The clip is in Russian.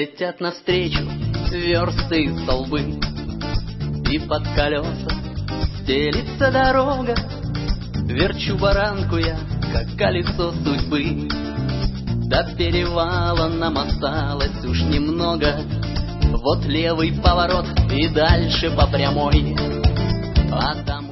Летят навстречу версты и столбы, и под колеса стелится дорога. Верчу баранку я, как колесо судьбы. До перевала нам осталось уж немного. Вот левый поворот и дальше по прямой, а там